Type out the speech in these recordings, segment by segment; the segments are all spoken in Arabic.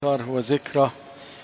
هو ذكرى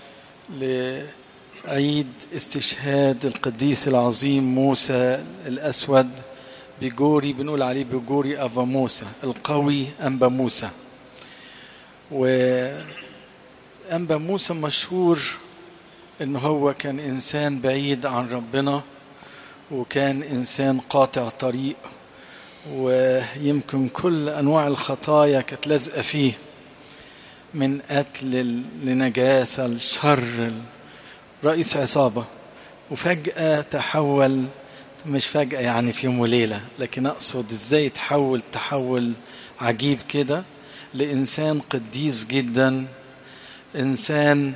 لعيد استشهاد القديس العظيم موسى الأسود بيجوري، بنقول عليه بيجوري أبا موسى القوي. أنبا موسى، وأنبا موسى مشهور إن هو كان إنسان بعيد عن ربنا، وكان إنسان قاطع طريق، ويمكن كل أنواع الخطايا كانت لازقة فيه، من قتل لنجاسة الشر، رئيس عصابة. وفجأة تحول، مش فجأة يعني في يوم وليلة، لكن أقصد إزاي تحول عجيب كده لإنسان قديس جدا، إنسان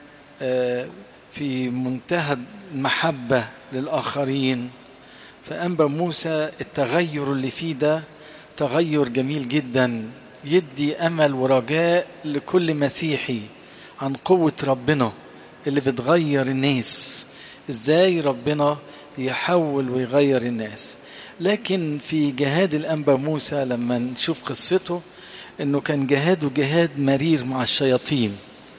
في منتهى المحبة للآخرين. فأنبا موسى التغير اللي فيه ده تغير جميل جدا، يدي أمل ورجاء لكل مسيحي عن قوة ربنا اللي بتغير الناس، إزاي ربنا يحول ويغير الناس. لكن في جهاد الأنبا موسى لما نشوف قصته، إنه كان جهاده جهاد مرير مع الشياطين.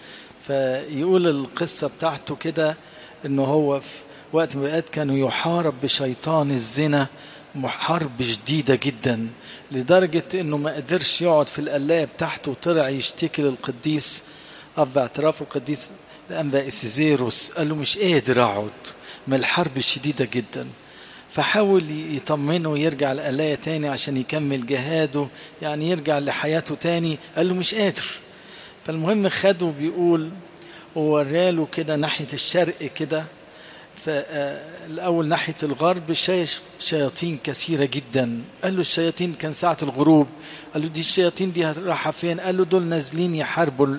فيقول القصة بتاعته كده إنه هو في وقت من الأوقات كانوا يحارب بشيطان الزنا حرب شديدة جدا، لدرجة إنه ما قدرش يقعد في القلاية بتاعته، وطلع يشتكي للقديس أب اعتراف القديس الأنبا إسيزيروس، قال له مش قادر أقعد من الحرب الشديدة جدا. فحاول يطمنه ويرجع القلاية تاني عشان يكمل جهاده، يعني يرجع لحياته تاني، قال له مش قادر. فالمهم خده بيقول ووراله كده ناحية الشرق كده، فالأول ناحية الغرب شياطين كثيرة جدا. قال له الشياطين كان ساعة الغروب، قال له دي الشياطين دي راحة فين؟ قال له دول نازلين يحاربوا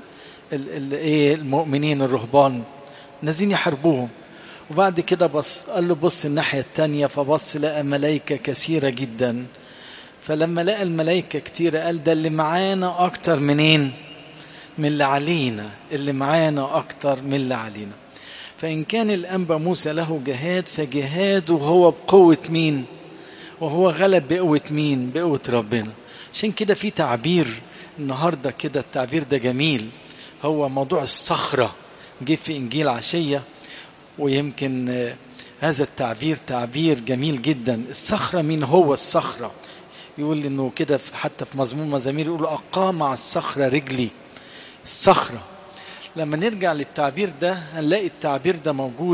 المؤمنين الرهبان، نازلين يحاربوهم. وبعد كده بص، قال له بص الناحية التانية، فبص لقى ملايكة كثيرة جدا. فلما لقى الملايكة كتيرة قال ده اللي معانا أكتر منين؟ من اللي علينا، اللي معانا أكتر من اللي علينا. فإن كان الأنبا موسى له جهاد، فجهاده هو بقوة مين؟ وهو غلب بقوة مين؟ بقوة ربنا. عشان كده في تعبير النهاردة كده، التعبير ده جميل، هو موضوع الصخرة، جه في إنجيل عشية، ويمكن هذا التعبير تعبير جميل جدا. الصخرة مين هو الصخرة؟ يقول إنه كده حتى في مزمور مزامير يقول أقام على الصخرة رجلي. الصخرة، لما نرجع للتعبير ده هنلاقي التعبير ده موجود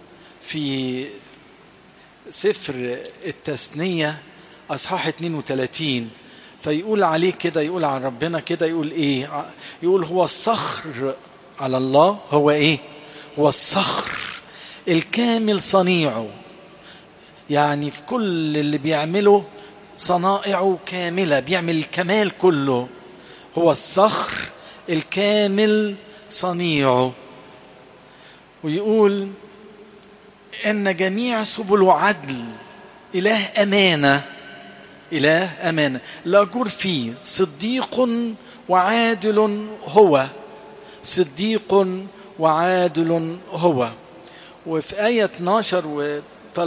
في سفر التثنية أصحاح 32. فيقول عليه كده، يقول عن ربنا كده، يقول إيه؟ يقول هو الصخر على الله، هو إيه؟ هو الصخر الكامل صنيعه، يعني في كل اللي بيعمله صنائعه كاملة، بيعمل الكمال كله. هو الصخر الكامل صنيعه. ويقول إن جميع سبل عدل، إله أمانة، إله أمانة لا جور فيه، صديق وعادل هو، صديق وعادل هو. وفي آية 12 و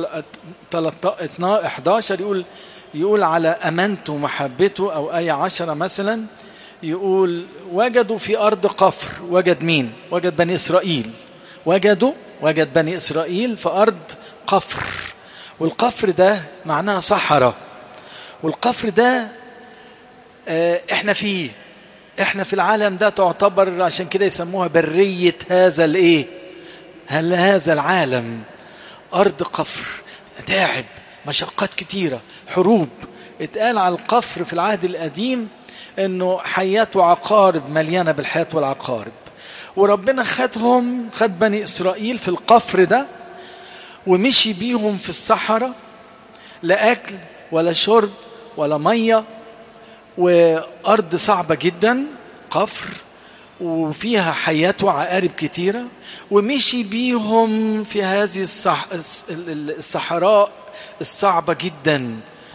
11 يقول على أمانته ومحبته، أو آية 10 مثلا يقول وجدوا في أرض قفر. وجد مين؟ وجد بني إسرائيل. وجد بني إسرائيل في أرض قفر، والقفر ده معناها صحراء. والقفر ده احنا فيه، احنا في العالم ده تعتبر، عشان كده يسموها برية هذا العالم. أرض قفر، تعب، مشقات كتيرة، حروب. اتقال على القفر في العهد القديم انه حيات وعقارب، مليانة بالحياة والعقارب. وربنا خد بني إسرائيل في القفر ده، ومشي بيهم في الصحراء، لا أكل ولا شرب ولا مية، وأرض صعبة جدا، قفر وفيها حياة وعقارب كتيرة. ومشي بيهم في هذه الصحراء الصعبة جدا.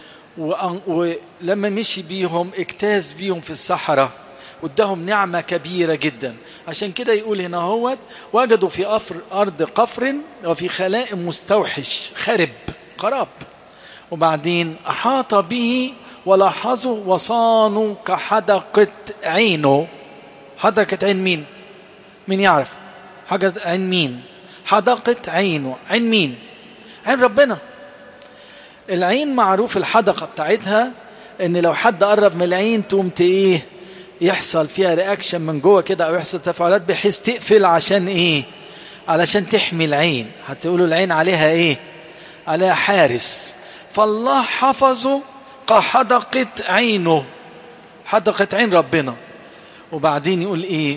ولما مشي بيهم اجتاز بيهم في الصحراء، وادهم نعمة كبيرة جدا. عشان كده يقول هنا هو وجدوا في أرض قفر وفي خلاء مستوحش، خراب. وبعدين أحاط به ولاحظوا وصانوا كحدقة عينه. حدقة عين مين؟ مين يعرف؟ حاجة عين مين؟ حدقة عينه. عين مين؟ عين ربنا. العين معروف الحدقة بتاعتها ان لو حد قرب من العين تقوم ايه يحصل فيها رياكشن من جوه كده او يحصل تفاعلات بحيث تقفل عشان ايه؟ علشان تحمي العين. هتقولوا العين عليها ايه؟ عليها حارس. فالله حفظه كحدقة عينه، حدقة عين ربنا. وبعدين يقول ايه؟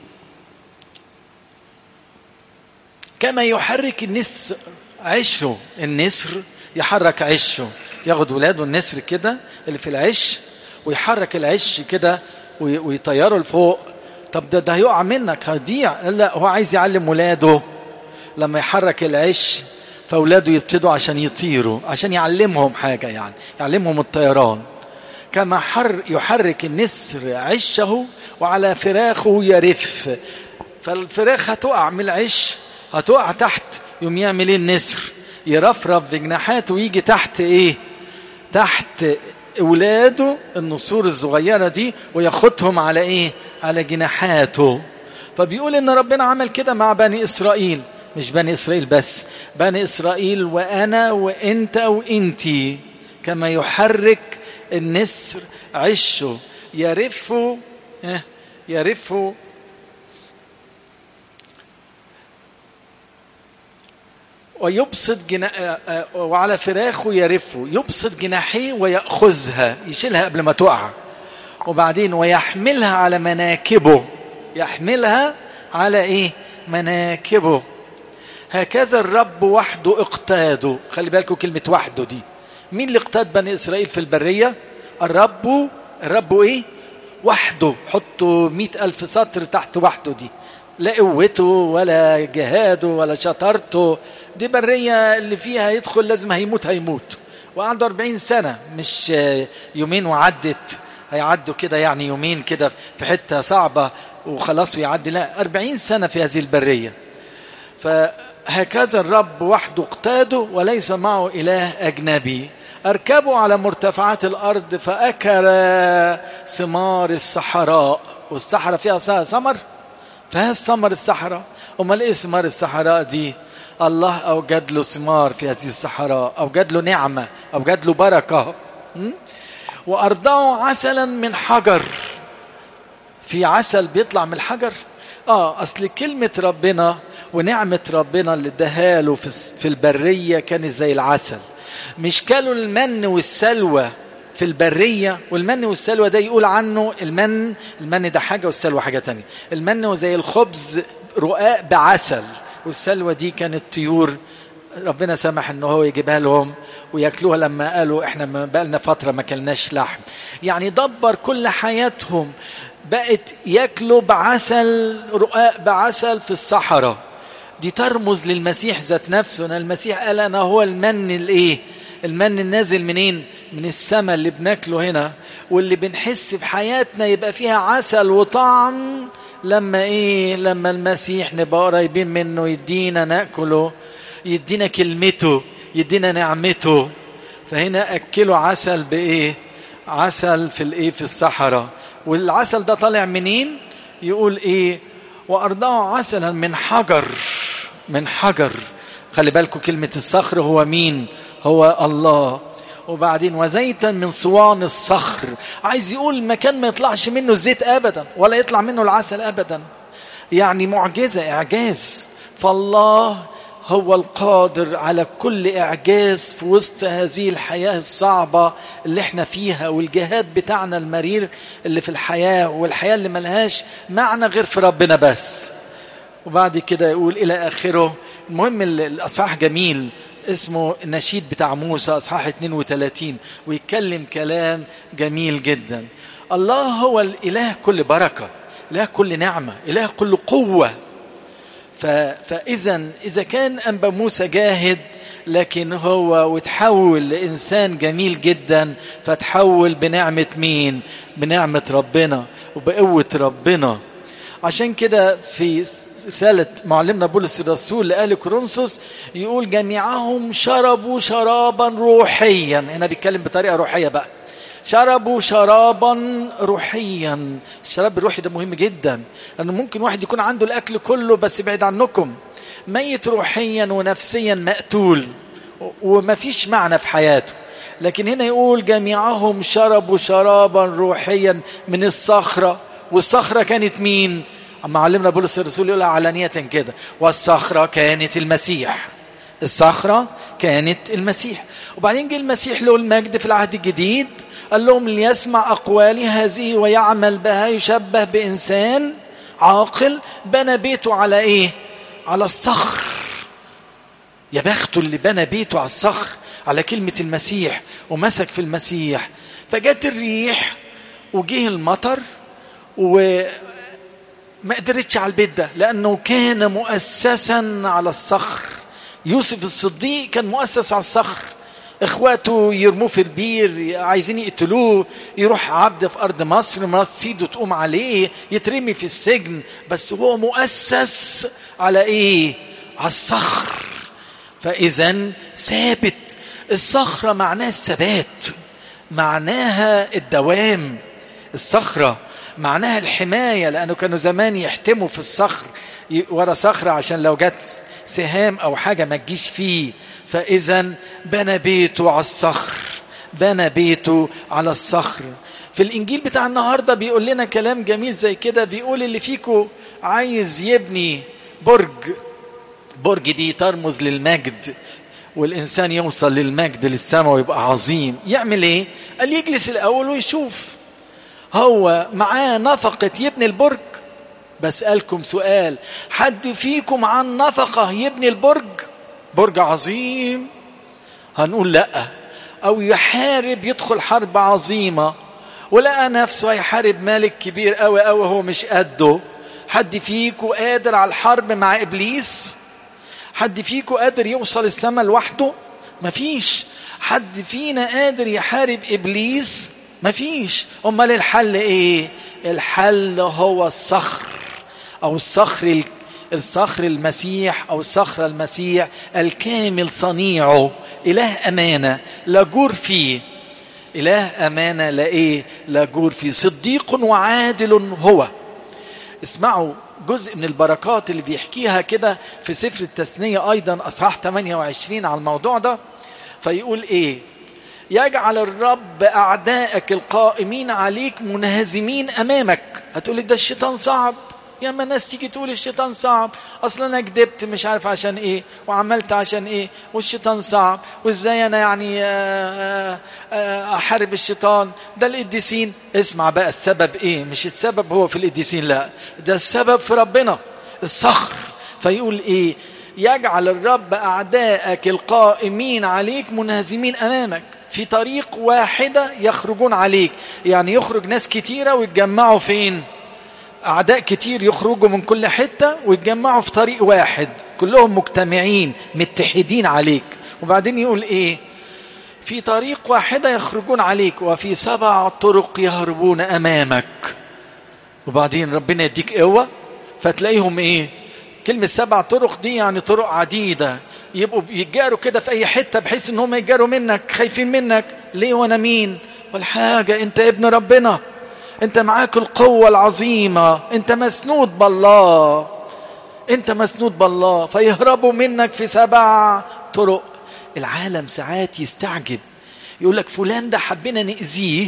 كما يحرك النسر عشه. النسر يحرك عشه، ياخد ولاده النسر كده اللي في العش ويحرك العش كده ويطيره لفوق. طب ده هيقع منك، هيضيع. لا، هو عايز يعلم ولاده لما يحرك العش فاولاده يبتدوا عشان يطيروا، عشان يعلمهم حاجة، يعني يعلمهم الطيران. كما يحرك النسر عشه وعلى فراخه يرف. فالفراخ هتقع من العش، هتقع تحت، يوم يعمل ايه النسر؟ يرفرف بجناحاته ويجي تحت ايه؟ تحت اولاده النسور الصغيرة دي وياخدهم على ايه؟ على جناحاته. فبيقول ان ربنا عمل كده مع بني اسرائيل. مش بني اسرائيل بس، بني اسرائيل وانا وانت وانتي. كما يحرك النسر عشه يرف ويبسط وعلى فراخه يرفه، يبسط جناحيه ويأخذها، يشيلها قبل ما تقع. وبعدين ويحملها على مناكبه. يحملها على ايه؟ مناكبه. هكذا الرب وحده اقتاده. خلي بالكم كلمة وحده دي. مين اللي اقتاد بني إسرائيل في البرية؟ الرب ايه؟ وحده. حطوا 100,000 سطر تحت وحده دي. لا قوته ولا جهاده ولا شطارته. دي برية اللي فيها يدخل لازم هيموت. وعنده 40 سنة، مش يومين وعدت. هيعدوا كده يعني يومين كده في حتة صعبة وخلاص ويعدي. لا، 40 سنة في هذه البرية. فهكذا الرب وحده اقتاده وليس معه إله أجنبي. أركبوا على مرتفعات الأرض فأكل ثمار الصحراء. والصحراء فيها ثمر، فيها ثمر الصحراء. أمال إيه ثمار الصحراء دي؟ الله أوجد له ثمار في هذه الصحراء، أوجد له نعمة، أوجد له بركة. وأرضعوا عسلا من حجر. في عسل بيطلع من الحجر. أصل كلمة ربنا ونعمة ربنا اللي اداها له في البرية كانت زي العسل. مش كانوا المن والسلوى في البرية. والمن والسلوى ده يقول عنه المن ده حاجة والسلوى حاجة تانية. المن وزي الخبز رقاق بعسل، والسلوى دي كانت طيور ربنا سمح انه هو يجيبها لهم وياكلوها لما قالوا احنا بقالنا فترة ما كلناش لحم. يعني دبر كل حياتهم بقت ياكلوا بعسل، رقاق بعسل في الصحراء. دي ترمز للمسيح ذات نفسه. المسيح قال انا هو المن الايه؟ المن النازل منين؟ من السماء اللي بناكله هنا، واللي بنحس بحياتنا يبقى فيها عسل وطعم لما ايه؟ لما المسيح نبقى قريبين منه، يدينا ناكله، يدينا كلمته، يدينا نعمته. فهنا اكلوا عسل بايه؟ عسل في الايه؟ في الصحراء. والعسل ده طالع منين؟ يقول ايه؟ وارضعوا عسلا من حجر. من حجر. خلي بالكم كلمة الصخر هو مين؟ هو الله. وبعدين وزيتا من صوان الصخر. عايز يقول مكان ما يطلعش منه الزيت ابدا ولا يطلع منه العسل ابدا. يعني معجزة، اعجاز. فالله هو القادر على كل إعجاز في وسط هذه الحياة الصعبة اللي احنا فيها، والجهاد بتاعنا المرير اللي في الحياة، والحياة اللي ملهاش معنى غير في ربنا بس. وبعد كده يقول إلى آخره. المهم الأصحاح جميل اسمه النشيد بتاع موسى أصحاح 32، ويتكلم كلام جميل جدا. الله هو الإله كل بركة، إله كل نعمة، إله كل قوة. فإذا كان أنبا موسى جاهد لكن هو وتحول لإنسان جميل جدا، فتحول بنعمة مين؟ بنعمة ربنا وبقوة ربنا. عشان كده في رسالة معلمنا بولس الرسول لأهل كورنثوس يقول جميعهم شربوا شرابا روحيا. هنا بيتكلم بطريقة روحية بقى. شربوا شرابا روحيا. الشراب الروحي ده مهم جدا، لأنه ممكن واحد يكون عنده الأكل كله بس بعيد عنكم، ميت روحيا ونفسيا، مقتول ومفيش معنى في حياته. لكن هنا يقول جميعهم شربوا شرابا روحيا من الصخرة. والصخرة كانت مين؟ أما علمنا بولس الرسول يقول علانية كده، والصخرة كانت المسيح. الصخرة كانت المسيح. وبعدين جه المسيح له المجد في العهد الجديد قال لهم ليسمع أقوالي هذه ويعمل بها، يشبه بإنسان عاقل بنى بيته على إيه؟ على الصخر. يا بخته اللي بنى بيته على الصخر، على كلمة المسيح، ومسك في المسيح. فجت الريح وجه المطر وما قدرتش على البيت ده، لأنه كان مؤسسا على الصخر. يوسف الصديق كان مؤسس على الصخر. اخواته يرموه في البير، عايزين يقتلوه، يروح عبد في أرض مصر، مرات سيده تقوم عليه، يترمي في السجن، بس هو مؤسس على ايه؟ على الصخر. فإذا ثابت. الصخرة معناها الثبات، معناها الدوام. الصخرة معناها الحماية، لأنه كانوا زمان يحتموا في الصخر ورا صخرة عشان لو جت سهام أو حاجة ما تجيش فيه. فإذا بنى بيته على الصخر، بنى بيته على الصخر. في الإنجيل بتاع النهاردة بيقول لنا كلام جميل زي كده، بيقول اللي فيكو عايز يبني برج دي ترمز للمجد، والإنسان يوصل للمجد للسماء ويبقى عظيم، يعمل إيه؟ قال يجلس الأول ويشوف هو معاه نفقة يبني البرج. بسألكم سؤال، حد فيكم عن نفقة يبني البرج؟ برج عظيم؟ هنقول لأ. أو يحارب، يدخل حرب عظيمة ولقى نفسه يحارب ملك كبير قوي قوي هو مش قده. حد فيكم قادر على الحرب مع إبليس؟ حد فيكم قادر يوصل السماء لوحده؟ مفيش. حد فينا قادر يحارب إبليس؟ مفيش. أمال الحل إيه؟ الحل هو الصخر، أو الصخر المسيح، أو الصخر المسيح الكامل صنيعه، إله أمانة لا جور فيه، إله أمانة لا إيه؟ لا جور فيه، صديق وعادل هو. اسمعوا جزء من البركات اللي بيحكيها كده في سفر التثنية أيضا أصحاح 28 على الموضوع ده. فيقول إيه؟ يجعل الرب أعدائك القائمين عليك منهزمين أمامك. هتقولي ده الشيطان صعب. يا ما ناس تيجي تقول الشيطان صعب، أصلا أنا كدبت مش عارف عشان إيه وعملت عشان إيه، والشيطان صعب، وإزاي أنا يعني أحارب الشيطان؟ ده القديسين. اسمع بقى السبب إيه؟ مش السبب هو في القديسين، لا، ده السبب في ربنا الصخر. فيقول إيه؟ يجعل الرب أعدائك القائمين عليك منهزمين أمامك. في طريق واحدة يخرجون عليك، يعني يخرج ناس كتيرة ويتجمعوا فين؟ أعداء كتير يخرجوا من كل حتة ويتجمعوا في طريق واحد، كلهم مجتمعين متحدين عليك. وبعدين يقول إيه؟ في طريق واحدة يخرجون عليك وفي 7 طرق يهربون أمامك. وبعدين ربنا يديك قوة فتلاقيهم إيه؟ كلمة 7 طرق دي يعني طرق عديدة، يبقوا يتجاروا كده في أي حتة بحيث إنهم يتجاروا منك، خايفين منك. ليه؟ وأنا مين؟ والحاجة أنت ابن ربنا، أنت معاك القوة العظيمة، أنت مسنود بالله، أنت مسنود بالله. فيهربوا منك في 7 طرق. العالم ساعات يستعجب، يقول لك فلان ده حبنا نأذيه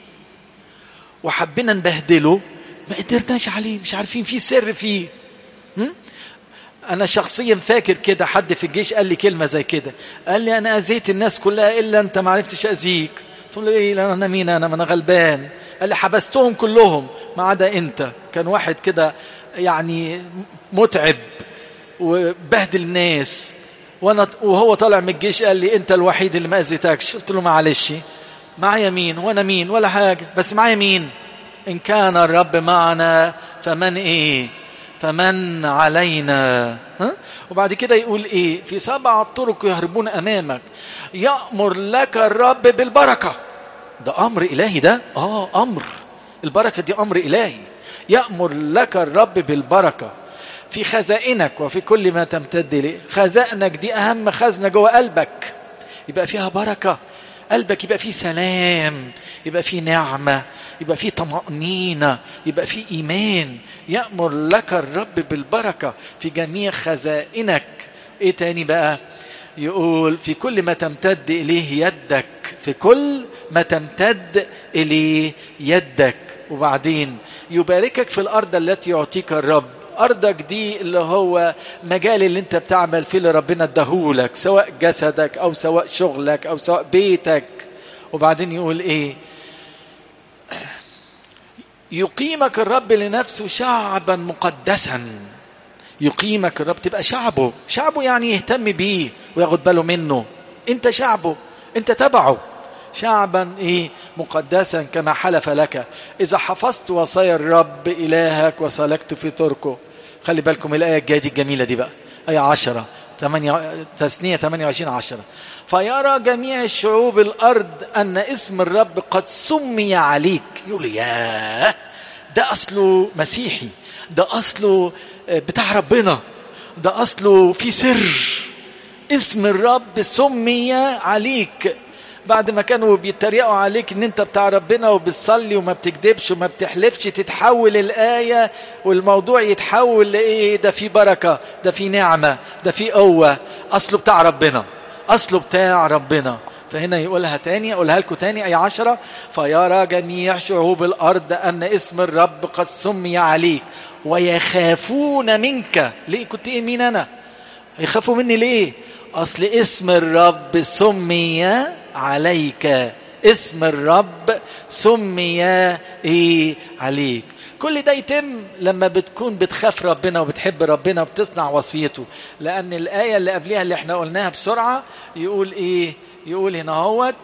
وحبنا نبهدله ما قدرناش عليه، مش عارفين فيه سر فيه. أنا شخصيا فاكر كده حد في الجيش قال لي كلمة زي كده، قال لي أنا أذيت الناس كلها إلا أنت ما عرفتش أذيك. قلت له إيه؟ أنا مين؟ أنا غلبان. قال لي حبستهم كلهم ما عدا أنت. كان واحد كده يعني متعب وبهدل الناس، وهو طالع من الجيش قال لي أنت الوحيد اللي ما أذيتكش. قلت له معلش، معايا مين؟ وأنا مين ولا حاجة، بس معايا مين؟ إن كان الرب معنا فمن إيه؟ فمن علينا. وبعد كده يقول إيه؟ في 7 طرق يهربون أمامك يأمر لك الرب بالبركة. ده أمر إلهي، ده أمر البركة دي أمر إلهي. يأمر لك الرب بالبركة في خزائنك وفي كل ما تمتد إليه. خزائنك دي أهم خزنة جوه قلبك، يبقى فيها بركة. قلبك يبقى فيه سلام، يبقى فيه نعمة، يبقى فيه طمأنينة، يبقى فيه إيمان. يأمر لك الرب بالبركة في جميع خزائنك. إيه تاني بقى؟ يقول في كل ما تمتد إليه يدك، في كل ما تمتد إليه يدك. وبعدين يباركك في الأرض التي يعطيك الرب. أرضك دي اللي هو مجال اللي انت بتعمل فيه اللي ربنا اداهولك، سواء جسدك أو سواء شغلك أو سواء بيتك. وبعدين يقول إيه؟ يقيمك الرب لنفسه شعبا مقدسا. يقيمك الرب، تبقى شعبه. شعبه يعني يهتم بيه وياخد باله منه. انت شعبه، انت تبعه. شعبا ايه؟ مقدسا كما حلف لك، اذا حفظت وصايا الرب الهك وسلكت في طرقه. خلي بالكم الايه الجايه دي الجميله دي بقى، ايه 10 تثنية 28:10. فيرى جميع الشعوب الارض ان اسم الرب قد سمي عليك. يقول ياه، ده اصله مسيحي، ده اصله بتاع ربنا، ده اصله في سر. اسم الرب سمي عليك. بعد ما كانوا بيتريقوا عليك ان انت بتاع ربنا وبتصلي وما بتكذبش وما بتحلفش، تتحول الآية والموضوع يتحول لإيه؟ ده في بركة، ده في نعمة، ده في قوة. أصله بتاع ربنا، أصله بتاع ربنا. فهنا يقولها تاني، أقولها لكم تاني، أي 10. فيرى جميع شعوب الأرض أن اسم الرب قد سمي عليك ويخافون منك. ليه كنت إيه؟ مين أنا؟ يخافوا مني ليه؟ أصل اسم الرب سمي عليك. اسم الرب سمي ايه؟ عليك. كل ده يتم لما بتكون بتخاف ربنا وبتحب ربنا وبتصنع وصيته. لأن الآية اللي قبلها اللي احنا قلناها بسرعة يقول ايه؟ يقول هنا هوت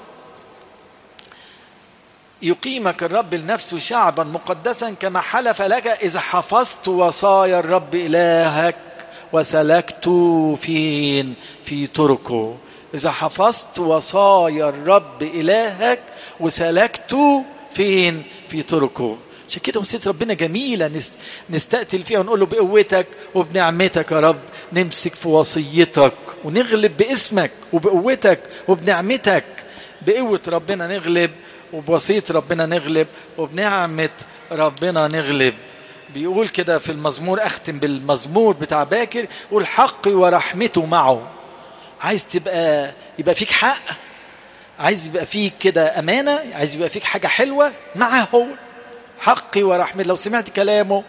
يقيمك الرب لنفسه شعبا مقدسا كما حلف لك، إذا حفظت وصايا الرب إلهك وسلكت فين؟ في طرقه. إذا حفظت وصايا الرب إلهك وسلكت فين؟ في طرقه. عشان كده وصية ربنا جميلة نستقتل فيها ونقول له بقوتك وبنعمتك يا رب نمسك في وصيتك ونغلب باسمك وبقوتك وبنعمتك. بقوة ربنا نغلب، وبوصية ربنا نغلب، وبنعمة ربنا نغلب. بيقول كده في المزمور، أختم بالمزمور بتاع باكر، يقول حقي ورحمته معه. عايز يبقى فيك حق، عايز يبقى فيك كده أمانة، عايز يبقى فيك حاجة حلوة معه هو. حقي ورحمته، لو سمعت كلامه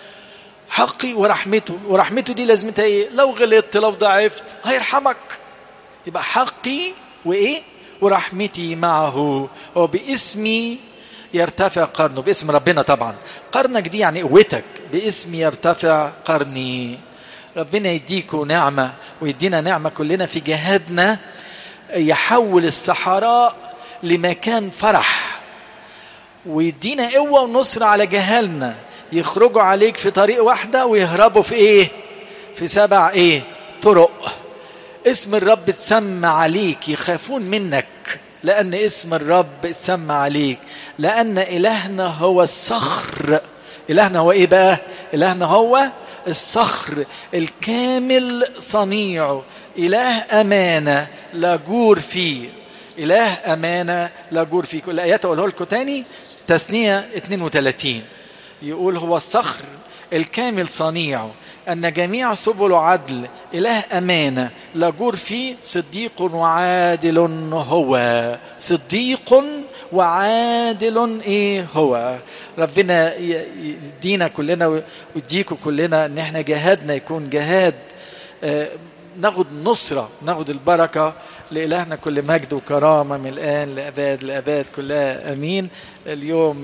حقي ورحمته. ورحمته دي لازمتها ايه؟ لو غلطت، لو ضعفت هيرحمك. يبقى حقي وايه؟ ورحمتي معه، وباسمي يرتفع قرنه. باسم ربنا طبعا. قرنك دي يعني قوتك. باسمي يرتفع قرني. ربنا يديكوا نعمة ويدينا نعمة كلنا في جهادنا، يحول الصحراء لمكان فرح، ويدينا قوة ونصر على جهالنا. يخرجوا عليك في طريق واحدة ويهربوا في ايه؟ في 7 ايه؟ طرق. اسم الرب اتسمى عليك، يخافون منك لأن اسم الرب اتسمى عليك. لأن إلهنا هو الصخر. إلهنا هو إيه بقى؟ إلهنا هو الصخر الكامل صنيعه. إله أمانة لا جور فيه. إله أمانة لا جور فيه. كل آيات أقوله لكم تاني. تثنية 32 يقول هو الصخر الكامل صنيعه، أن جميع سبل عدل، إله أمانة لا جور فيه، صديق وعادل هو. صديق وعادل إيه هو. ربنا يدينا كلنا ويديكم كلنا ان احنا جهادنا يكون جهاد ناخد نصرة، ناخد البركة. لإلهنا كل مجد وكرامة من الآن لأباد لأباد كلها أمين. اليوم